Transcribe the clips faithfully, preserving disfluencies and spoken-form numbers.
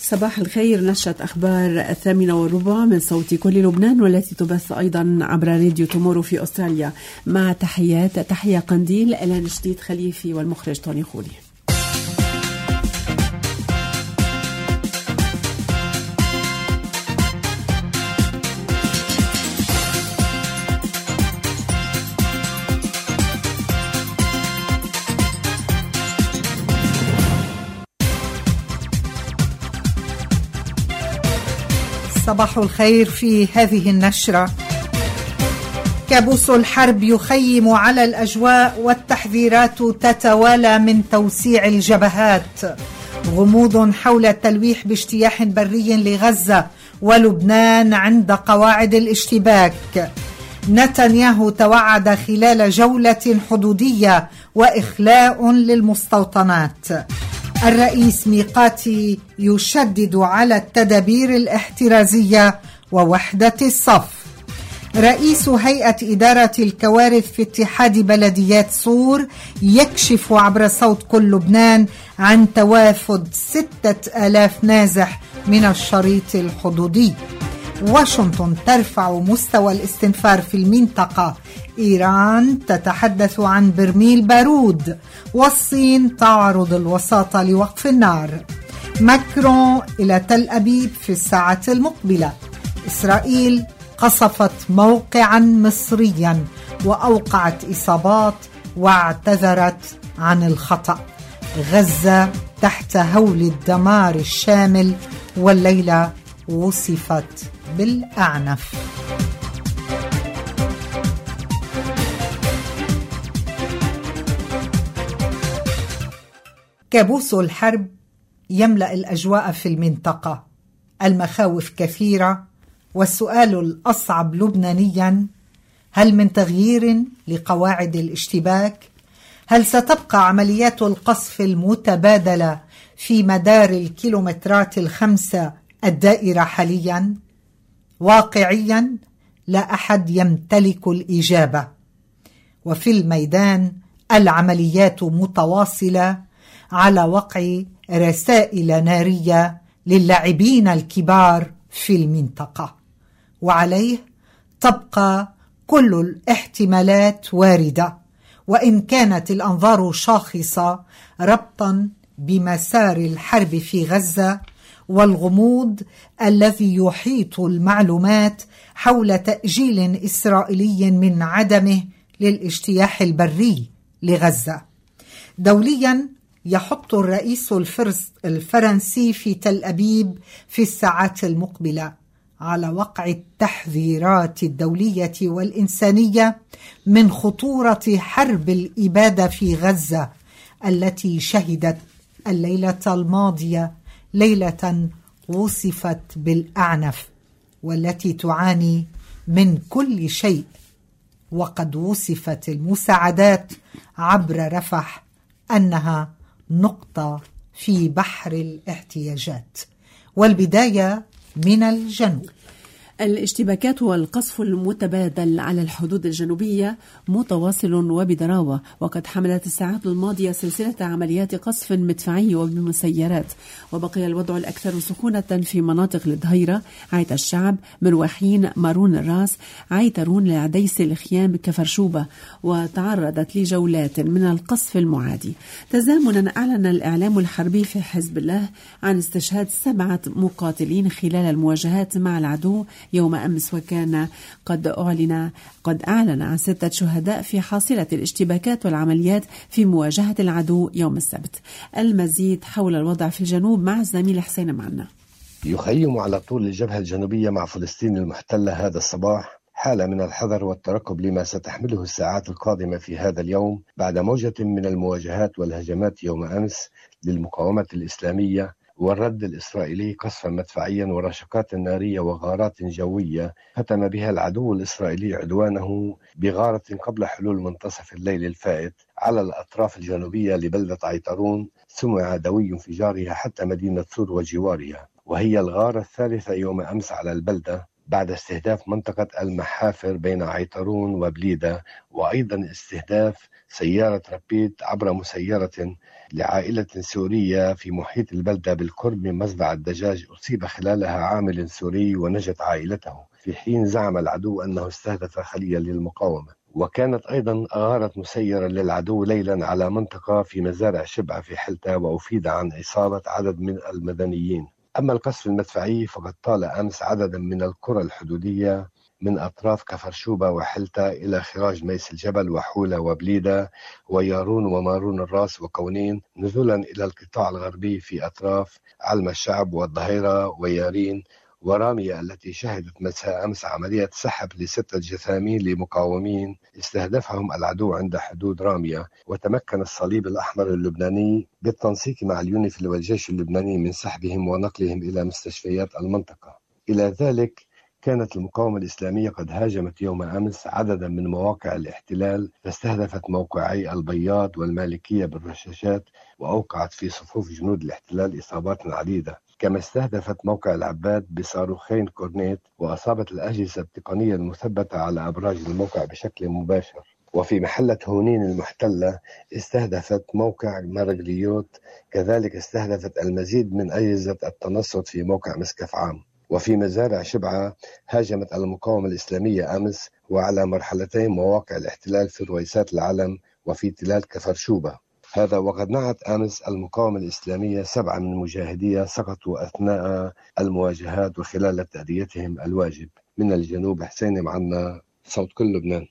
صباح الخير. نشرة أخبار الثامنة والربع من صوت كل لبنان، والتي تبث أيضا عبر راديو تومورو في أستراليا. مع تحيات تحية قنديل إلان جديد خليفي والمخرج توني خولي. صباح الخير. في هذه النشرة: كابوس الحرب يخيم على الأجواء والتحذيرات تتوالى من توسيع الجبهات. غموض حول التلويح باجتياح بري لغزة ولبنان عند قواعد الاشتباك. نتنياهو توعد خلال جولة حدودية وإخلاء للمستوطنات. الرئيس ميقاتي يشدد على التدابير الاحترازية ووحدة الصف. رئيس هيئة إدارة الكوارث في اتحاد بلديات صور يكشف عبر صوت كل لبنان عن توافد ستة آلاف نازح من الشريط الحدودي. واشنطن ترفع مستوى الاستنفار في المنطقة. إيران تتحدث عن برميل بارود، والصين تعرض الوساطة لوقف النار. ماكرون إلى تل أبيب في الساعة المقبلة. إسرائيل قصفت موقعا مصريا وأوقعت إصابات واعتذرت عن الخطأ. غزة تحت هول الدمار الشامل، والليلة وصفت بالأعنف. كابوس الحرب يملأ الأجواء في المنطقة. المخاوف كثيرة، والسؤال الأصعب لبنانيا: هل من تغيير لقواعد الاشتباك؟ هل ستبقى عمليات القصف المتبادلة في مدار الكيلومترات الخمسة الدائرة حاليا؟ واقعيا لا أحد يمتلك الإجابة. وفي الميدان العمليات متواصلة على وقع رسائل نارية للاعبين الكبار في المنطقة، وعليه تبقى كل الاحتمالات واردة، وإن كانت الأنظار شاخصة ربطا بمسار الحرب في غزة والغموض الذي يحيط المعلومات حول تأجيل إسرائيلي من عدمه للاجتياح البري لغزة. دوليا يحط الرئيس الفرنسي في تل أبيب في الساعات المقبلة على وقع التحذيرات الدولية والإنسانية من خطورة حرب الإبادة في غزة، التي شهدت الليلة الماضية ليلة وصفت بالأعنف، والتي تعاني من كل شيء. وقد وصفت المساعدات عبر رفح أنها نقطة في بحر الاحتياجات. والبداية من الجنوب. الاشتباكات والقصف المتبادل على الحدود الجنوبية متواصل وبضراوة، وقد حملت الساعات الماضية سلسلة عمليات قصف مدفعي وبمسيرات، وبقي الوضع الأكثر سخونة في مناطق الظهيرة، عيت الشعب، مروحين، مارون الراس، عيترون، العديس، الخيام، كفرشوبة، وتعرضت لجولات من القصف المعادي. تزامنا أعلن الإعلام الحربي في حزب الله عن استشهاد سبعة مقاتلين خلال المواجهات مع العدو يوم أمس، وكان قد أعلن قد أعلن عن ستة شهداء في حاصلة الاشتباكات والعمليات في مواجهة العدو يوم السبت. المزيد حول الوضع في الجنوب مع الزميل حسين معنا. يخيم على طول الجبهة الجنوبية مع فلسطين المحتلة هذا الصباح حالة من الحذر والترقب لما ستحمله الساعات القادمة في هذا اليوم بعد موجة من المواجهات والهجمات يوم أمس للمقاومة الإسلامية والرد الإسرائيلي قصفا مدفعيا ورشقات نارية وغارات جوية ختم بها العدو الإسرائيلي عدوانه بغارة قبل حلول منتصف الليل الفائت على الأطراف الجنوبية لبلدة عيترون، سمع دوي انفجارها حتى مدينة صور وجوارها، وهي الغارة الثالثة يوم أمس على البلدة بعد استهداف منطقة المحافر بين عيترون وبليدة، وأيضا استهداف سيارة رابيد عبر مسيرة لعائلة سورية في محيط البلدة بالقرب من مزرعة دجاج أصيب خلالها عامل سوري ونجت عائلته، في حين زعم العدو أنه استهدف خليا للمقاومة. وكانت أيضا غارة مسيرة للعدو ليلا على منطقة في مزارع شبعة في حلتا، وأفيد عن إصابة عدد من المدنيين. أما القصف المدفعي فقد طال أمس عددا من القرى الحدودية من أطراف كفرشوبة وحلتا إلى خراج ميس الجبل وحولة وبليدة ويارون ومارون الراس وكونين، نزولا إلى القطاع الغربي في أطراف علم الشعب والظهيرة ويارين ورامية، التي شهدت مساء أمس عملية سحب لستة جثامين لمقاومين استهدفهم العدو عند حدود رامية. وتمكن الصليب الأحمر اللبناني بالتنسيق مع اليونيفيل والجيش اللبناني من سحبهم ونقلهم إلى مستشفيات المنطقة. إلى ذلك كانت المقاومة الإسلامية قد هاجمت يوم أمس عددا من مواقع الاحتلال، فاستهدفت موقعي البياض والمالكية بالرشاشات، وأوقعت في صفوف جنود الاحتلال إصابات عديدة، كما استهدفت موقع العباد بصاروخين كورنيت، وأصابت الأجهزة التقنية المثبتة على أبراج الموقع بشكل مباشر. وفي محلة هونين المحتلة استهدفت موقع مرقليوت، كذلك استهدفت المزيد من أجهزة التنصت في موقع مسكف عام. وفي مزارع شبعة هاجمت المقاومة الإسلامية أمس وعلى مرحلتين مواقع الاحتلال في رويسات العلم وفي تلال كفرشوبة. هذا وقد نعت أمس المقاومة الإسلامية سبعة من مجاهديها سقطوا أثناء المواجهات وخلال تأديتهم الواجب. من الجنوب حسين معنا، صوت كل لبنان.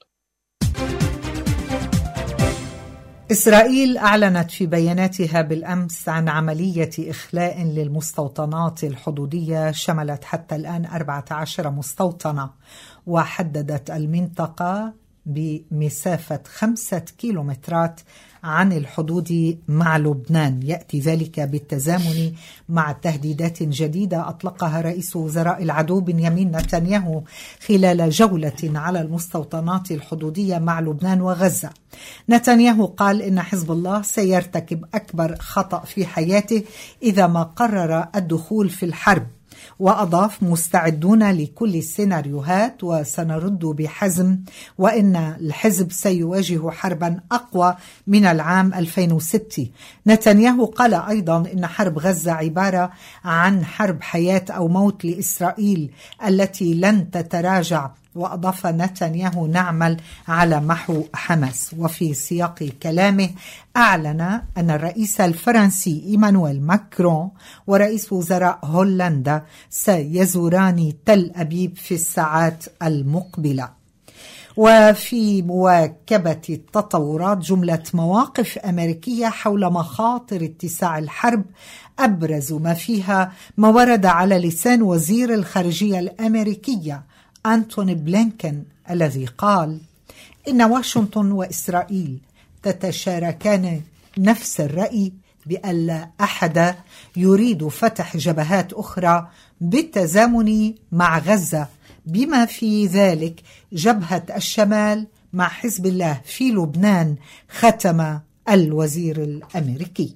إسرائيل أعلنت في بياناتها بالأمس عن عملية إخلاء للمستوطنات الحدودية شملت حتى الآن أربعة عشر مستوطنة، وحددت المنطقة بمسافة خمسة كيلومترات عن الحدود مع لبنان. يأتي ذلك بالتزامن مع تهديدات جديدة أطلقها رئيس وزراء العدو بنيامين نتنياهو خلال جولة على المستوطنات الحدودية مع لبنان وغزة. نتنياهو قال إن حزب الله سيرتكب أكبر خطأ في حياته إذا ما قرر الدخول في الحرب، وأضاف: مستعدون لكل السيناريوهات وسنرد بحزم، وإن الحزب سيواجه حربا أقوى من العام ألفين وستة. نتنياهو قال أيضا إن حرب غزة عبارة عن حرب حياة أو موت لإسرائيل التي لن تتراجع، وأضاف نتنياهو: نعمل على محو حماس. وفي سياق كلامه أعلن أن الرئيس الفرنسي إيمانويل ماكرون ورئيس وزراء هولندا سيزوران تل أبيب في الساعات المقبلة. وفي مواكبة التطورات جملة مواقف أمريكية حول مخاطر اتساع الحرب، أبرز ما فيها ما ورد على لسان وزير الخارجية الأمريكية أنتوني بلينكن، الذي قال إن واشنطن وإسرائيل تتشاركان نفس الرأي بأن لا أحد يريد فتح جبهات أخرى بالتزامن مع غزة، بما في ذلك جبهة الشمال مع حزب الله في لبنان، ختم الوزير الأمريكي.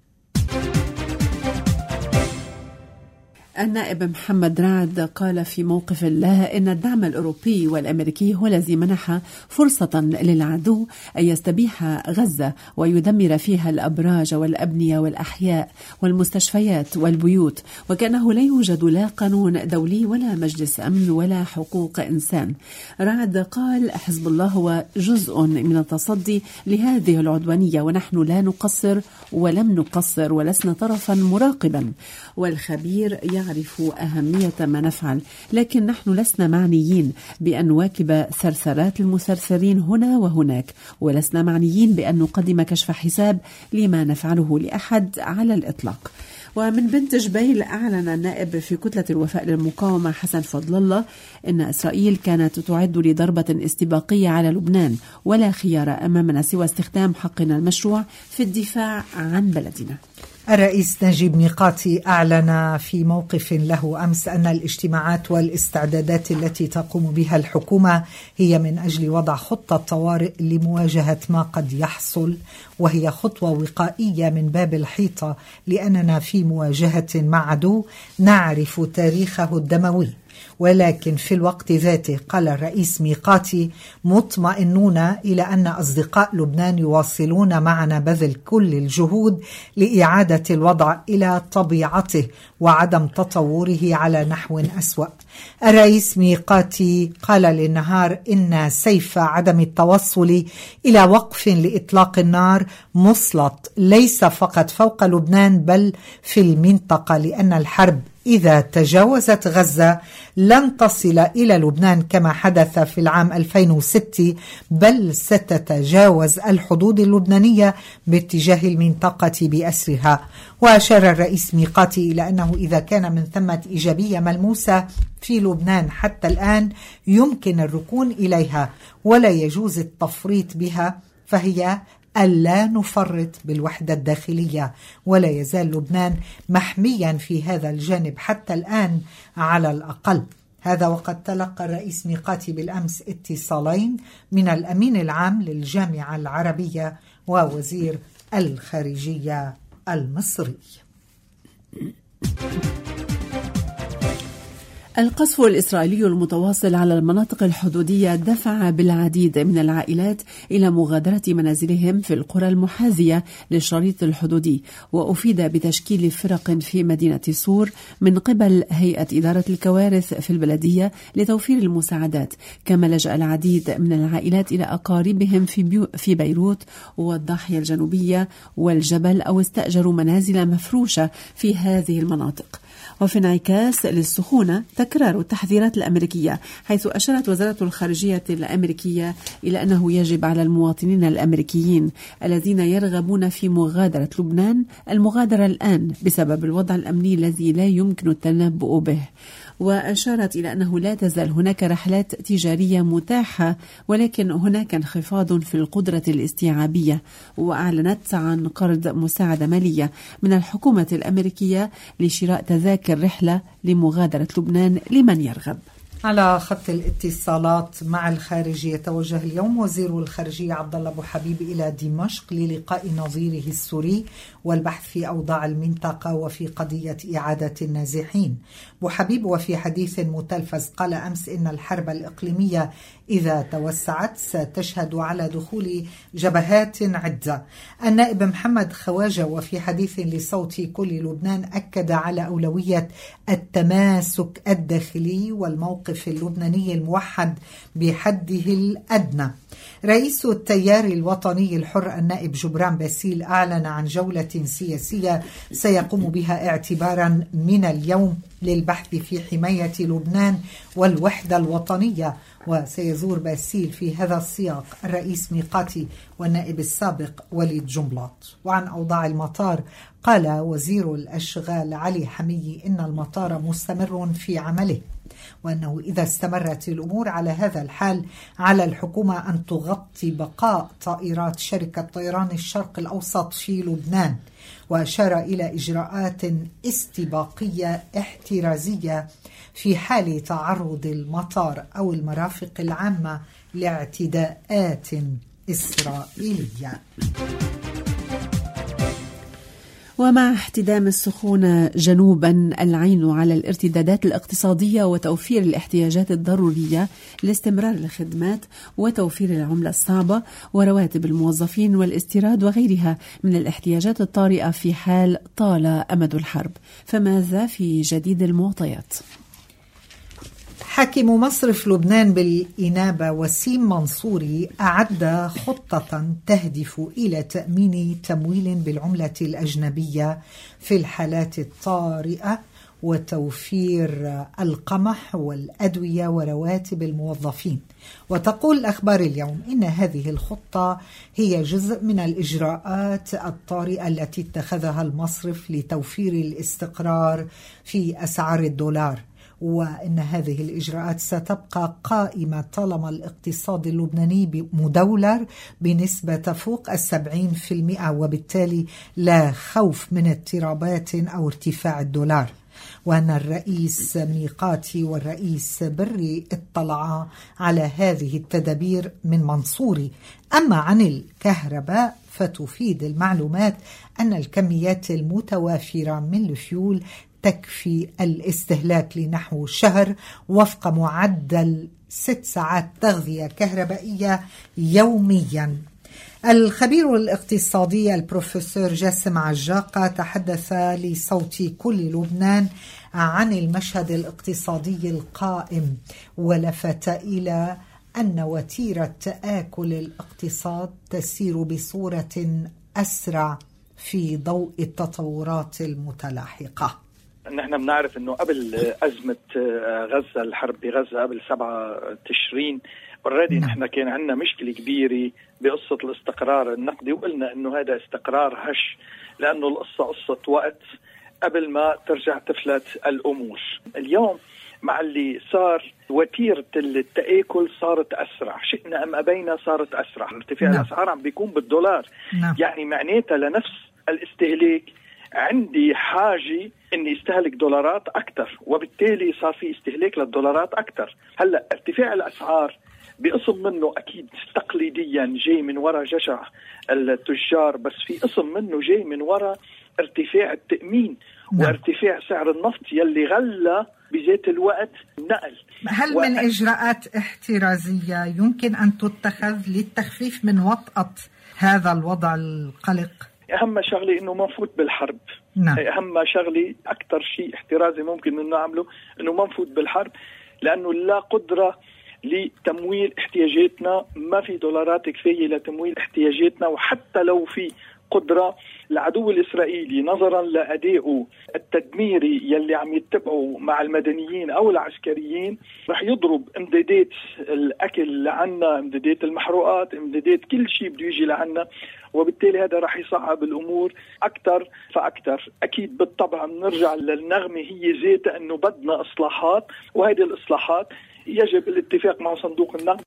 النائب محمد رعد قال في موقف له إن الدعم الأوروبي والأمريكي هو الذي منح فرصة للعدو أن يستبيح غزة ويدمر فيها الأبراج والأبنية والأحياء والمستشفيات والبيوت، وكأنه لا يوجد لا قانون دولي ولا مجلس أمن ولا حقوق إنسان. رعد قال: حزب الله هو جزء من التصدي لهذه العدوانية، ونحن لا نقصر ولم نقصر ولسنا طرفا مراقبا، والخبير يعرف أهمية ما نفعل، لكن نحن لسنا معنيين بأن نواكب ثرثرات المثرثرين هنا وهناك، ولسنا معنيين بأن نقدم كشف حساب لما نفعله لأحد على الإطلاق. ومن بنت جبيل أعلن النائب في كتلة الوفاء للمقاومة حسن فضل الله أن إسرائيل كانت تعد لضربة استباقية على لبنان، ولا خيار أمامنا سوى استخدام حقنا المشروع في الدفاع عن بلدنا. الرئيس نجيب ميقاتي أعلن في موقف له أمس أن الاجتماعات والاستعدادات التي تقوم بها الحكومة هي من أجل وضع خطة طوارئ لمواجهة ما قد يحصل، وهي خطوة وقائية من باب الحيطة، لأننا في مواجهة مع عدو نعرف تاريخه الدموي. ولكن في الوقت ذاته قال الرئيس ميقاتي: مطمئنون إلى أن أصدقاء لبنان يواصلون معنا بذل كل الجهود لإعادة الوضع إلى طبيعته وعدم تطوره على نحو أسوأ. الرئيس ميقاتي قال للنهار إن سيف عدم التوصل إلى وقف لإطلاق النار مسلط ليس فقط فوق لبنان بل في المنطقة، لأن الحرب إذا تجاوزت غزة لن تصل إلى لبنان كما حدث في العام ألفين وستة، بل ستتجاوز الحدود اللبنانية باتجاه المنطقة بأسرها. وأشار الرئيس ميقاتي إلى أنه إذا كان من ثمة إيجابية ملموسة في لبنان حتى الآن يمكن الركون إليها ولا يجوز التفريط بها، فهي ألا نفرط بالوحدة الداخلية، ولا يزال لبنان محميا في هذا الجانب حتى الآن على الأقل. هذا وقد تلقى الرئيس ميقاتي بالأمس اتصالين من الأمين العام للجامعة العربية ووزير الخارجية المصري. القصف الإسرائيلي المتواصل على المناطق الحدودية دفع بالعديد من العائلات إلى مغادرة منازلهم في القرى المحاذية للشريط الحدودي، وأفيد بتشكيل فرق في مدينة صور من قبل هيئة إدارة الكوارث في البلدية لتوفير المساعدات. كما لجأ العديد من العائلات إلى أقاربهم في, بيو في بيروت والضاحية الجنوبية والجبل، أو استأجروا منازل مفروشة في هذه المناطق. وفي انعكاس للسخونة تكرار التحذيرات الأمريكية، حيث أشارت وزارة الخارجية الأمريكية إلى أنه يجب على المواطنين الأمريكيين الذين يرغبون في مغادرة لبنان المغادرة الآن بسبب الوضع الأمني الذي لا يمكن التنبؤ به. وأشارت إلى أنه لا تزال هناك رحلات تجارية متاحة، ولكن هناك انخفاض في القدرة الاستيعابية. وأعلنت عن قرض مساعدة مالية من الحكومة الأمريكية لشراء تذاكر رحلة لمغادرة لبنان لمن يرغب. على خط الاتصالات مع الخارج يتوجه اليوم وزير الخارجية عبد الله أبو حبيب إلى دمشق للقاء نظيره السوري والبحث في أوضاع المنطقة وفي قضية إعادة النازحين. أبو حبيب وفي حديث متلفز قال أمس إن الحرب الإقليمية إذا توسعت ستشهد على دخول جبهات عدة. النائب محمد خواجة وفي حديث لصوت كل لبنان أكد على أولوية التماسك الداخلي والموقف اللبناني الموحد بحده الأدنى. رئيس التيار الوطني الحر النائب جبران باسيل أعلن عن جولة سياسية سيقوم بها اعتبارا من اليوم للبحث في حماية لبنان والوحدة الوطنية، وسيزور باسيل في هذا السياق الرئيس ميقاتي والنائب السابق وليد جنبلاط. وعن أوضاع المطار قال وزير الأشغال علي حميي إن المطار مستمر في عمله، وأنه إذا استمرت الأمور على هذا الحال على الحكومة أن تغطي بقاء طائرات شركة طيران الشرق الأوسط في لبنان. وأشار إلى إجراءات استباقية احترازية في حال تعرض المطار أو المرافق العامة لاعتداءات إسرائيلية. ومع احتدام السخونة جنوبا العين على الارتدادات الاقتصادية وتوفير الاحتياجات الضرورية لاستمرار الخدمات وتوفير العملة الصعبة ورواتب الموظفين والاستيراد وغيرها من الاحتياجات الطارئة في حال طال أمد الحرب. فماذا في جديد المعطيات؟ حاكم مصرف لبنان بالإنابة وسيم منصوري أعد خطة تهدف إلى تأمين تمويل بالعملة الأجنبية في الحالات الطارئة وتوفير القمح والأدوية ورواتب الموظفين. وتقول أخبار اليوم إن هذه الخطة هي جزء من الإجراءات الطارئة التي اتخذها المصرف لتوفير الاستقرار في أسعار الدولار، وإن هذه الإجراءات ستبقى قائمة طالما الاقتصاد اللبناني مدولر بنسبة تفوق السبعين في المئة، وبالتالي لا خوف من اضطرابات أو ارتفاع الدولار. وأن الرئيس ميقاتي والرئيس بري اطلعا على هذه التدابير من منصوري. أما عن الكهرباء فتفيد المعلومات أن الكميات المتوافرة من الفيول تكفي الاستهلاك لنحو شهر وفق معدل ست ساعات تغذية كهربائية يوميا. الخبير الاقتصادي البروفيسور جاسم عجاقة تحدث لصوت كل لبنان عن المشهد الاقتصادي القائم، ولفت إلى أن وتيرة تآكل الاقتصاد تسير بصورة أسرع في ضوء التطورات المتلاحقة. نحن بنعرف أنه قبل أزمة غزة، الحرب بغزة قبل سبعة تشرين اوريدي نحن كان عندنا مشكلة كبيرة بقصة الاستقرار النقدي، وقلنا أنه هذا استقرار هش، لأنه القصة قصة وقت قبل ما ترجع تفلت الأمور. اليوم مع اللي صار وتيرة التآكل صارت أسرع، شئنا أم أبينا صارت أسرع. ارتفاع نعم. الأسعار عم بيكون بالدولار نعم. يعني معناتها لنفس الاستهلاك عندي حاجة إني استهلك دولارات أكتر، وبالتالي صار في استهلاك للدولارات أكتر. هلأ ارتفاع الأسعار بقسم منه أكيد تقليديا جاي من وراء جشع التجار، بس في قسم منه جاي من وراء ارتفاع التأمين نعم. وارتفاع سعر النفط يلي غلى بذات الوقت نقل. هل و... من إجراءات احترازية يمكن أن تتخذ للتخفيف من وطأة هذا الوضع القلق؟ أهم شغلة إنه ما نفوت بالحرب نعم. أهم شغلة أكتر شيء احترازي ممكن إنه نعمله إنه ما نفوت بالحرب، لأنه لا قدرة لتمويل احتياجاتنا، ما في دولارات كفاية لتمويل احتياجاتنا. وحتى لو في قدرة، العدو الإسرائيلي نظرا لأدائه التدميري يلي عم يتبعوا مع المدنيين أو العسكريين رح يضرب امدادات الأكل لعنا، امدادات المحروقات، امدادات كل شيء بده يجي لعنا، وبالتالي هذا رح يصعب الأمور أكتر فأكتر. أكيد بالطبع بنرجع للنغمة هي ذاتها أنه بدنا إصلاحات، وهذه الإصلاحات يجب الاتفاق مع صندوق النقد.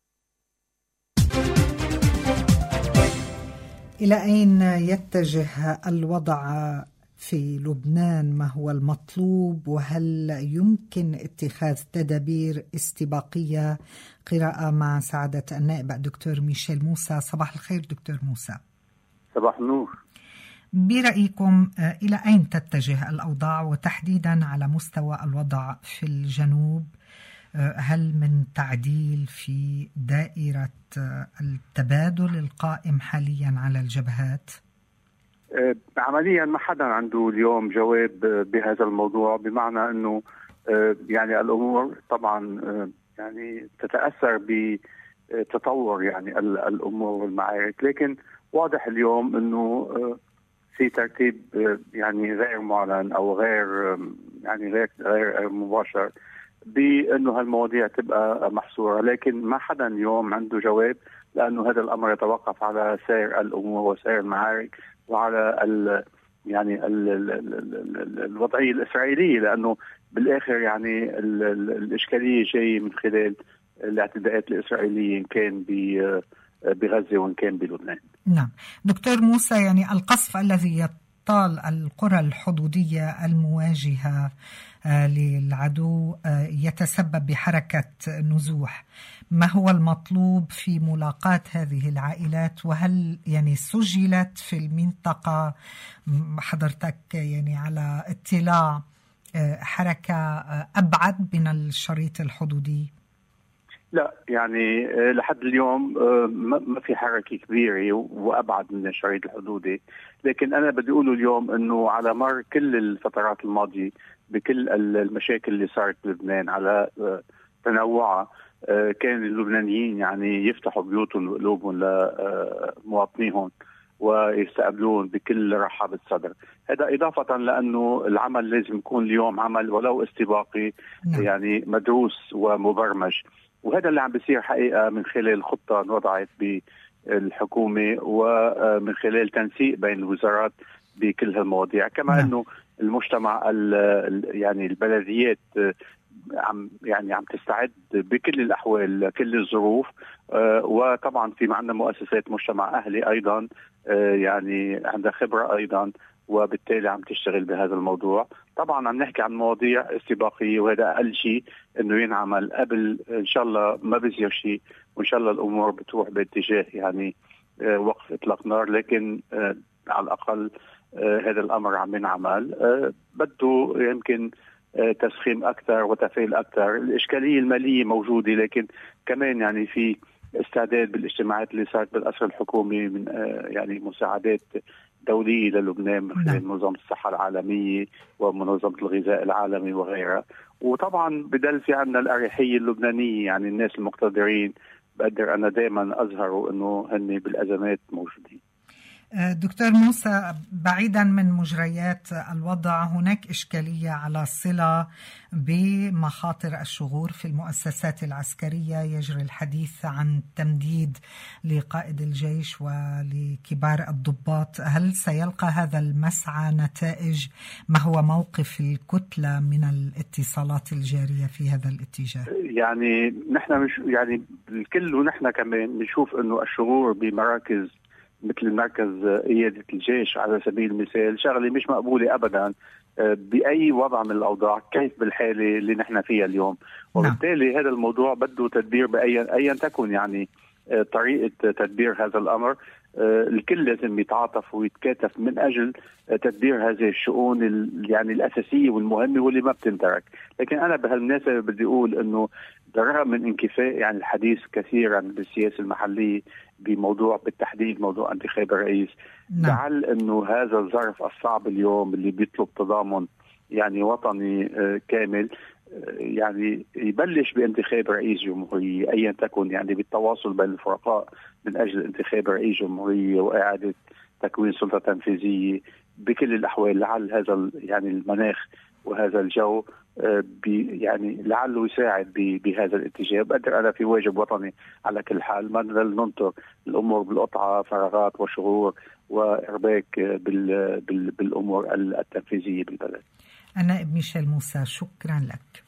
إلى أين يتجه الوضع في لبنان؟ ما هو المطلوب؟ وهل يمكن اتخاذ تدابير استباقية؟ قراءة مع سعادة النائب الدكتور ميشيل موسى. صباح الخير دكتور موسى. صباح النور. برأيكم إلى أين تتجه الأوضاع، وتحديدا على مستوى الوضع في الجنوب؟ هل من تعديل في دائرة التبادل القائم حاليا على الجبهات؟ عمليا ما حدا عنده اليوم جواب بهذا الموضوع، بمعنى أنه يعني الأمور طبعا يعني تتأثر بتطور يعني الأمور والمعارك، لكن واضح اليوم أنه في ترتيب يعني غير معلن أو غير يعني غير غير مباشر بأنه هالمواضيع تبقى محصورة، لكن ما حدا اليوم عنده جواب، لأنه هذا الأمر يتوقف على سير الأمور وسير المعارك وعلى ال يعني ال ال ال ال الوضعية الإسرائيلية، لأنه بالآخر يعني ال ال الإشكالية جاية من خلال الاعتداءات الإسرائيلية إن كان بغزة وإن كان بلبنان. نعم دكتور موسى، يعني القصف الذي يطال القرى الحدودية المواجهة للعدو يتسبب بحركة نزوح، ما هو المطلوب في ملاقاة هذه العائلات؟ وهل يعني سجلت في المنطقة حضرتك يعني على اطلاع حركة أبعد من الشريط الحدودي؟ لا يعني لحد اليوم ما في حركة كبيرة وأبعد من الشريط الحدودي، لكن أنا بدي أقوله اليوم أنه على مر كل الفترات الماضية بكل المشاكل اللي صارت بلبنان على تنوعها، كان اللبنانيين يعني يفتحوا بيوتهم وقلوبهم لمواطنيهم ويستقبلون بكل رحابة صدر. هذا إضافة لأنه العمل لازم يكون اليوم عمل ولو استباقي يعني مدروس ومبرمج، وهذا اللي عم بيصير حقيقة من خلال خطة وضعت بالحكومة ومن خلال تنسيق بين الوزارات بكل هالمواضيع. كما أنه المجتمع يعني البلديات عم يعني عم تستعد بكل الأحوال كل الظروف، وطبعا في معنا مؤسسات مجتمع أهلي أيضا يعني عندها خبرة أيضا، وبالتالي عم تشتغل بهذا الموضوع. طبعا عم نحكي عن مواضيع استباقية، وهذا أقل شيء إنه ينعمل قبل إن شاء الله ما بيصير شيء، وإن شاء الله الأمور بتروح باتجاه يعني وقف إطلاق نار، لكن على الأقل هذا الأمر عم ينعمل. بده يمكن تسخين أكثر وتفعيل أكثر. الإشكالية المالية موجودة، لكن كمان يعني في استعداد بالاجتماعات اللي صارت بالقصر الحكومي من يعني مساعدات دولية للبنان من خلال منظمة الصحة العالمية ومنظمة الغذاء العالمي وغيرها. وطبعا بدل في عندنا الأريحية اللبنانية، يعني الناس المقتدرين بقدر أنا دائما أظهروا أنه هن بالأزمات موجودين. دكتور موسى، بعيدا من مجريات الوضع، هناك إشكالية على صلة بمخاطر الشغور في المؤسسات العسكرية. يجري الحديث عن تمديد لقائد الجيش ولكبار الضباط. هل سيلقى هذا المسعى نتائج؟ ما هو موقف الكتلة من الاتصالات الجارية في هذا الاتجاه؟ يعني نحن مش يعني الكل ونحن كمان بنشوف انه الشغور بمراكز مثل مركز قيادة الجيش على سبيل المثال شغلة مش مقبولة أبدا بأي وضع من الأوضاع، كيف بالحالة اللي نحن فيها اليوم. وبالتالي هذا الموضوع بده تدبير بأي أيا تكن يعني طريقة تدبير هذا الأمر. الكل لازم يتعاطف ويتكاتف من أجل تدبير هذه الشؤون يعني الأساسية والمهمة واللي ما بتنترك. لكن أنا بهالمناسبة بدي أقول أنه بالرغم من انكفاء يعني الحديث كثيرا بالسياسة المحلية بموضوع بالتحديد موضوع انتخاب الرئيس، لعل أنه هذا الظرف الصعب اليوم اللي بيطلب تضامن يعني وطني كامل يعني يبلش بانتخاب رئيس جمهورية أيا تكن، يعني بالتواصل بين الفرقاء من أجل انتخاب رئيس جمهورية وإعادة تكوين سلطة تنفيذية. بكل الأحوال لعل هذا يعني المناخ وهذا الجو يعني لعله يساعد بهذا الاتجاه. بقدر أنا في واجب وطني على كل حال، ما نضل ننطر الأمور بالقطعة فراغات وشهور وإرباك بال بال بالأمور التنفيذية بالبلد. أنا ميشيل موسى، شكرا لك.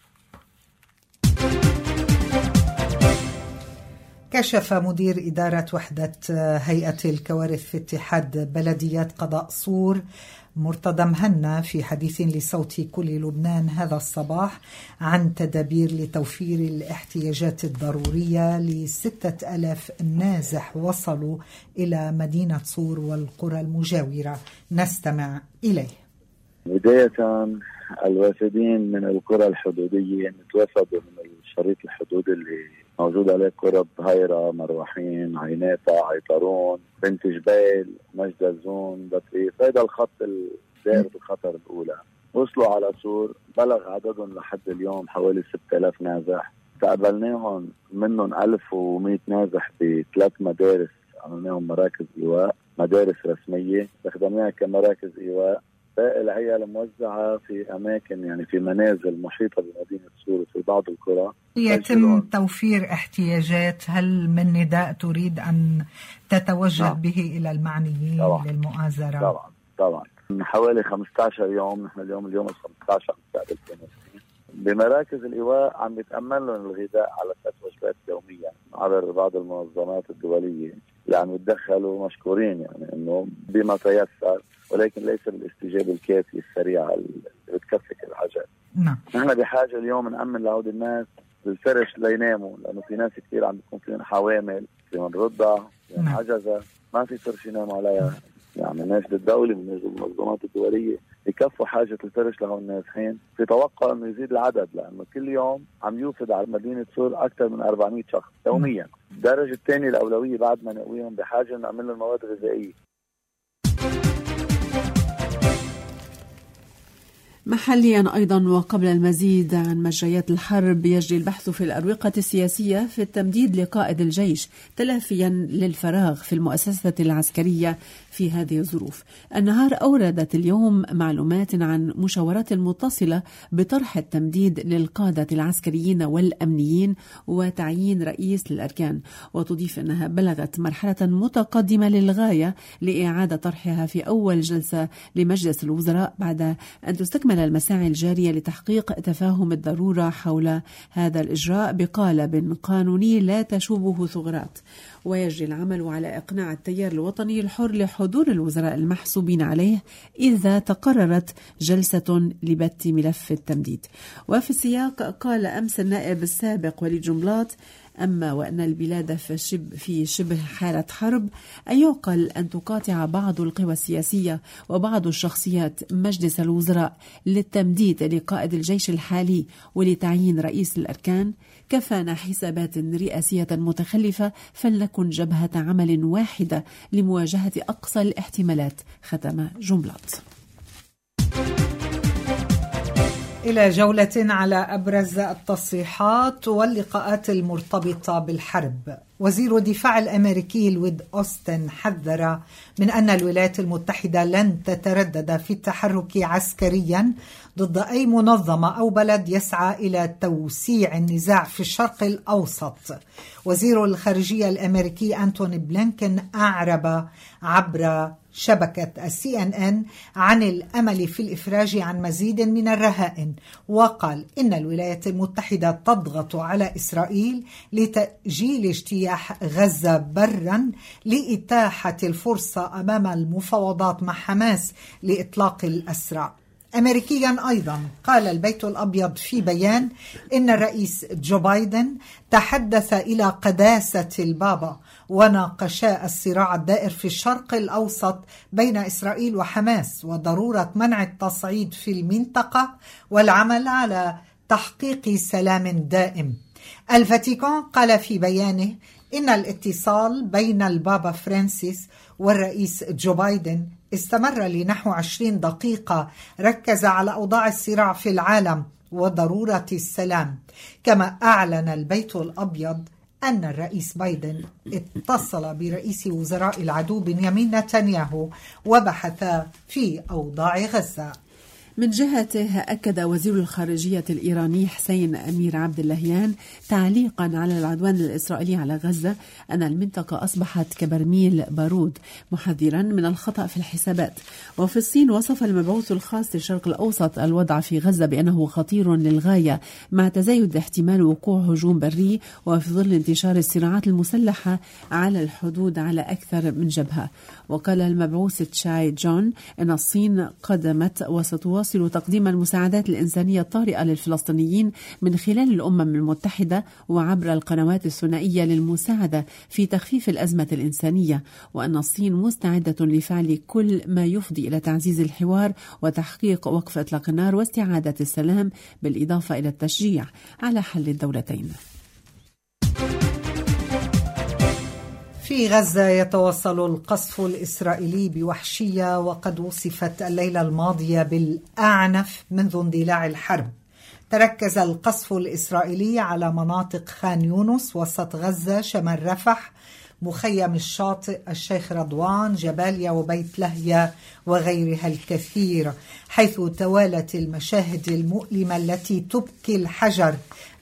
كشف مدير إدارة وحدة هيئة الكوارث في اتحاد بلديات قضاء صور مرتضى مهنا في حديث لصوت كل لبنان هذا الصباح عن تدابير لتوفير الاحتياجات الضرورية لستة ألاف نازح وصلوا إلى مدينة صور والقرى المجاورة. نستمع إليه. بداية الوافدين من القرى الحدودية توافدوا من الشريط الحدودي اللي موجود عليه قرى بهيرة، مروحين، عيناتة، عيطرون، بنت جبيل، مجد الزون، بطريق. هذا الخط الدائرة الخطر الأولى. وصلوا على صور، بلغ عددهم لحد اليوم حوالي ستة آلاف نازح. تقبلناهم منهم ألف ومئة نازح بثلاث مدارس، عملناهم مراكز إيواء، مدارس رسمية استخدمناها كمراكز إيواء. باقي العيال الموزعة في أماكن يعني في منازل محيطة بمدينة صور في بعض القرى. يتم توفير احتياجات. هل من نداء تريد أن تتوجه نعم. به إلى المعنيين طبعا. للمؤازرة؟ طبعا طبعا. من حوالي خمسة عشر يوم، نحن اليوم اليوم خمسة عشر مستقبل بمراكز الإيواء عم بيتأمل لهم الغذاء على ثلاث وجبات يوميا عبر بعض المنظمات الدولية اللي عم يتدخلوا، مشكورين يعني انه بما تيسر، ولكن ليس بالاستجابة الكافية السريعة اللي بتكفي كل حاجة. نعم. نحن بحاجة اليوم نأمن لهود الناس بالفرش ليناموا، لأنه في ناس كثير عم بيكون فيهم حوامل، فيهم رضع، فيهم عجزة، ما في فرش يناموا عليها. يعني ناشد الدولة من المنظمات الدولية يكفوا حاجة الفرش لهون النازحين. في توقع انه يزيد العدد، لانه كل يوم عم يوفد على مدينة صور اكثر من أربعمئة شخص يوميا. الدرجة الثانية الاولوية بعد ما نقويهم بحاجة نعمل لهم مواد غذائية. محليا أيضا وقبل المزيد عن مجريات الحرب، يجري البحث في الأروقة السياسية في التمديد لقائد الجيش تلافيا للفراغ في المؤسسة العسكرية في هذه الظروف. النهار أوردت اليوم معلومات عن مشاورات متصلة بطرح التمديد للقادة العسكريين والأمنيين وتعيين رئيس للأركان، وتضيف أنها بلغت مرحلة متقدمة للغاية لإعادة طرحها في أول جلسة لمجلس الوزراء بعد أن تستكمل المساعي الجارية لتحقيق تفاهم الضرورة حول هذا الإجراء بقالب قانوني لا تشوبه ثغرات. ويجري العمل على إقناع التيار الوطني الحر لحضور الوزراء المحسوبين عليه إذا تقررت جلسة لبت ملف التمديد. وفي السياق، قال أمس النائب السابق وليد جنبلاط أما وأن البلاد في شبه, في شبه حالة حرب، أيعقل أن تقاطع بعض القوى السياسية وبعض الشخصيات مجلس الوزراء للتمديد لقائد الجيش الحالي ولتعيين رئيس الأركان؟ كفانا حسابات رئاسية متخلفة، فلنكن جبهة عمل واحدة لمواجهة أقصى الاحتمالات، ختم جنبلاط. إلى جولة على أبرز التصريحات واللقاءات المرتبطة بالحرب. وزير الدفاع الأمريكي لويد أوستن حذر من أن الولايات المتحدة لن تتردد في التحرك عسكريا ضد أي منظمة أو بلد يسعى إلى توسيع النزاع في الشرق الأوسط. وزير الخارجية الأمريكي أنتوني بلينكن أعرب عبر شبكة السي إن إن عن الأمل في الإفراج عن مزيد من الرهائن، وقال إن الولايات المتحدة تضغط على إسرائيل لتأجيل اجتياح غزة برا لإتاحة الفرصة أمام المفاوضات مع حماس لإطلاق الأسرى. أمريكيا أيضا قال البيت الأبيض في بيان إن الرئيس جو بايدن تحدث إلى قداسة البابا وناقشا الصراع الدائر في الشرق الأوسط بين إسرائيل وحماس وضرورة منع التصعيد في المنطقة والعمل على تحقيق سلام دائم. الفاتيكان قال في بيانه إن الاتصال بين البابا فرانسيس والرئيس جو بايدن استمر لنحو عشرين دقيقة، ركز على أوضاع الصراع في العالم وضرورة السلام. كما أعلن البيت الأبيض أن الرئيس بايدن اتصل برئيس وزراء العدو بنيامين نتنياهو وبحثا في أوضاع غزة. من جهته أكد وزير الخارجية الإيراني حسين أمير عبد اللهيان تعليقا على العدوان الإسرائيلي على غزة أن المنطقة أصبحت كبرميل بارود، محذرا من الخطأ في الحسابات. وفي الصين وصف المبعوث الخاص للشرق الأوسط الوضع في غزة بأنه خطير للغاية، مع تزايد احتمال وقوع هجوم بري وفي ظل انتشار الصراعات المسلحة على الحدود على أكثر من جبهة. وقال المبعوث تشاي جون أن الصين قدمت وستواصل تقديم المساعدات الإنسانية الطارئة للفلسطينيين من خلال الأمم المتحدة وعبر القنوات الثنائية للمساعدة في تخفيف الأزمة الإنسانية، وأن الصين مستعدة لفعل كل ما يفضي إلى تعزيز الحوار وتحقيق وقف إطلاق النار واستعادة السلام، بالإضافة إلى التشجيع على حل الدولتين. في غزة يتواصل القصف الإسرائيلي بوحشية، وقد وصفت الليلة الماضية بالأعنف منذ اندلاع الحرب. تركز القصف الإسرائيلي على مناطق خان يونس وسط غزة، شمال رفح، مخيم الشاطئ، الشيخ رضوان، جباليا وبيت لهيا وغيرها الكثير، حيث توالت المشاهد المؤلمة التي تبكي الحجر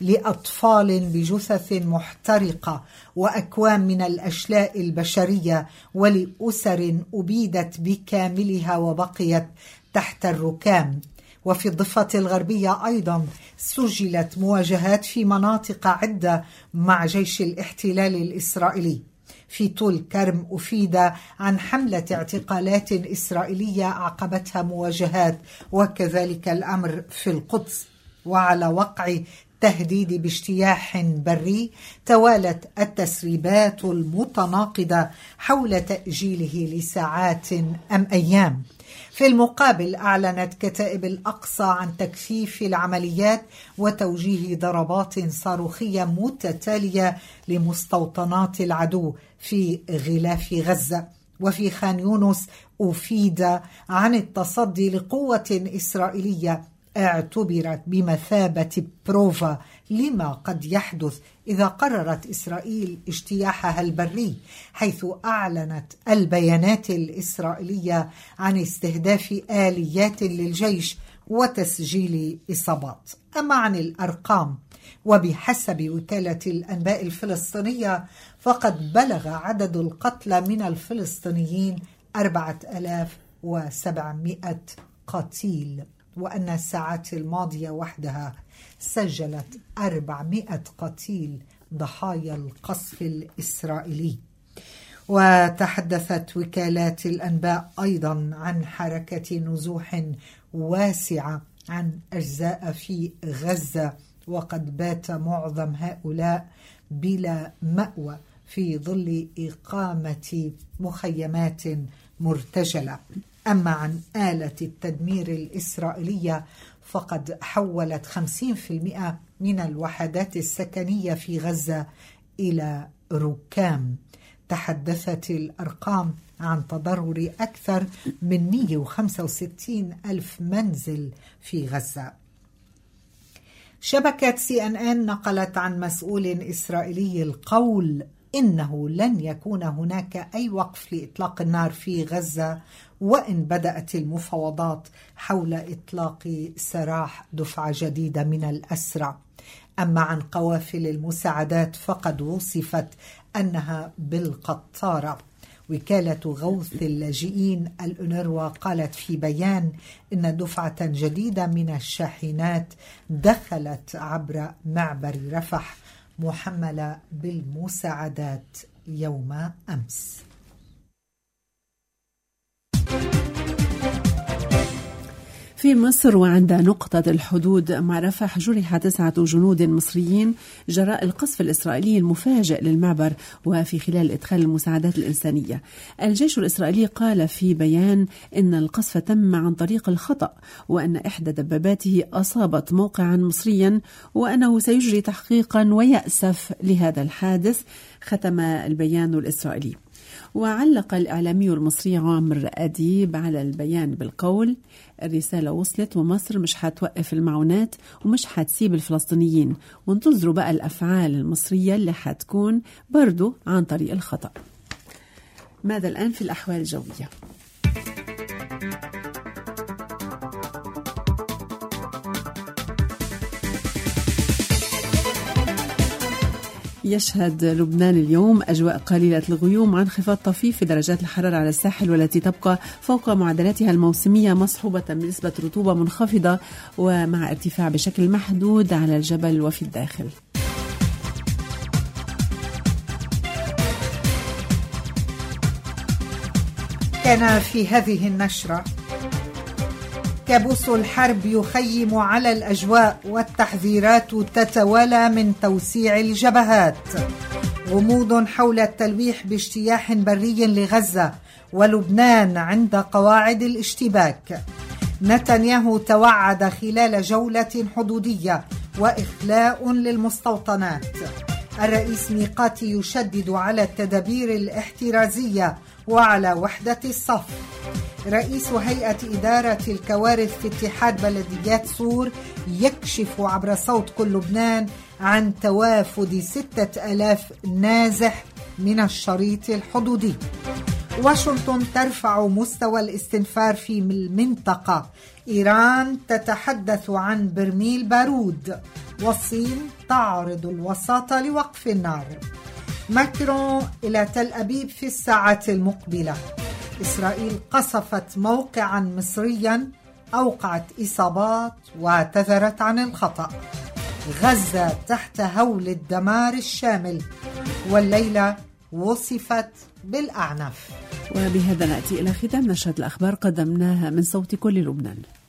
لأطفال بجثث محترقة وأكوام من الأشلاء البشرية، ولأسر أبيدت بكاملها وبقيت تحت الركام. وفي الضفة الغربية أيضا سجلت مواجهات في مناطق عدة مع جيش الاحتلال الإسرائيلي. في طول كرم أفيد عن حملة اعتقالات إسرائيلية أعقبتها مواجهات، وكذلك الأمر في القدس. وعلى وقع تهديد باجتياح بري توالت التسريبات المتناقضة حول تأجيله لساعات أم أيام. في المقابل أعلنت كتائب الأقصى عن تكثيف العمليات وتوجيه ضربات صاروخية متتالية لمستوطنات العدو في غلاف غزة. وفي خان يونس أفيد عن التصدي لقوة إسرائيلية اعتبرت بمثابة بروفا لما قد يحدث إذا قررت إسرائيل اجتياحها البري، حيث أعلنت البيانات الإسرائيلية عن استهداف آليات للجيش وتسجيل إصابات. أما عن الأرقام، وبحسب وكالة الأنباء الفلسطينية فقد بلغ عدد القتلى من الفلسطينيين أربعة آلاف وسبعمائة قتيل، وأن الساعات الماضية وحدها سجلت أربعمائة قتيل ضحايا القصف الإسرائيلي. وتحدثت وكالات الأنباء أيضا عن حركة نزوح واسعة عن أجزاء في غزة، وقد بات معظم هؤلاء بلا مأوى في ظل إقامة مخيمات مرتجلة. أما عن آلة التدمير الإسرائيلية فقد حولت خمسين بالمئة من الوحدات السكنية في غزة إلى ركام. تحدثت الأرقام عن تضرر أكثر من مئة وخمسة وستين ألف منزل في غزة. شبكة سي إن إن نقلت عن مسؤول إسرائيلي القول إنه لن يكون هناك أي وقف لإطلاق النار في غزة وإن بدأت المفاوضات حول إطلاق سراح دفعة جديدة من الأسرى. أما عن قوافل المساعدات فقد وصفت أنها بالقطارة. وكالة غوث اللاجئين الأونروا قالت في بيان إن دفعة جديدة من الشاحنات دخلت عبر معبر رفح محملة بالمساعدات يوم أمس. في مصر وعند نقطة الحدود مع رفح جرح تسعة جنود مصريين جراء القصف الإسرائيلي المفاجئ للمعبر وفي خلال إدخال المساعدات الإنسانية. الجيش الإسرائيلي قال في بيان إن القصف تم عن طريق الخطأ وأن إحدى دباباته أصابت موقعا مصريا وأنه سيجري تحقيقا ويأسف لهذا الحادث، ختم البيان الإسرائيلي. وعلق الإعلامي المصري عامر أديب على البيان بالقول: الرسالة وصلت ومصر مش حتوقف المعونات ومش حتسيب الفلسطينيين، وانتظروا بقى الأفعال المصرية اللي حتكون برضو عن طريق الخطأ. ماذا الآن في الأحوال الجوية؟ يشهد لبنان اليوم أجواء قليلة الغيوم عن انخفاض طفيف في درجات الحرارة على الساحل والتي تبقى فوق معدلاتها الموسمية مصحوبة بنسبة رطوبة منخفضة ومع ارتفاع بشكل محدود على الجبل وفي الداخل. كان في هذه النشرة: كابوس الحرب يخيم على الأجواء والتحذيرات تتوالى من توسيع الجبهات. غموض حول التلويح باجتياح بري لغزة ولبنان عند قواعد الاشتباك. نتنياهو توعد خلال جولة حدودية وإخلاء للمستوطنات. الرئيس ميقاتي يشدد على التدابير الاحترازية وعلى وحدة الصف. رئيس هيئة إدارة الكوارث في اتحاد بلديات صور يكشف عبر صوت كل لبنان عن توافد ستة آلاف نازح من الشريط الحدودي. واشنطن ترفع مستوى الاستنفار في المنطقة. إيران تتحدث عن برميل بارود. والصين تعرض الوساطة لوقف النار. ماكرون إلى تل أبيب في الساعات المقبلة. إسرائيل قصفت موقعا مصريا، أوقعت إصابات واعتذرت عن الخطأ. غزة تحت هول الدمار الشامل، والليلة وصفت بالأعنف. وبهذا نأتي إلى ختام نشرة الأخبار قدمناها من صوت كل لبنان.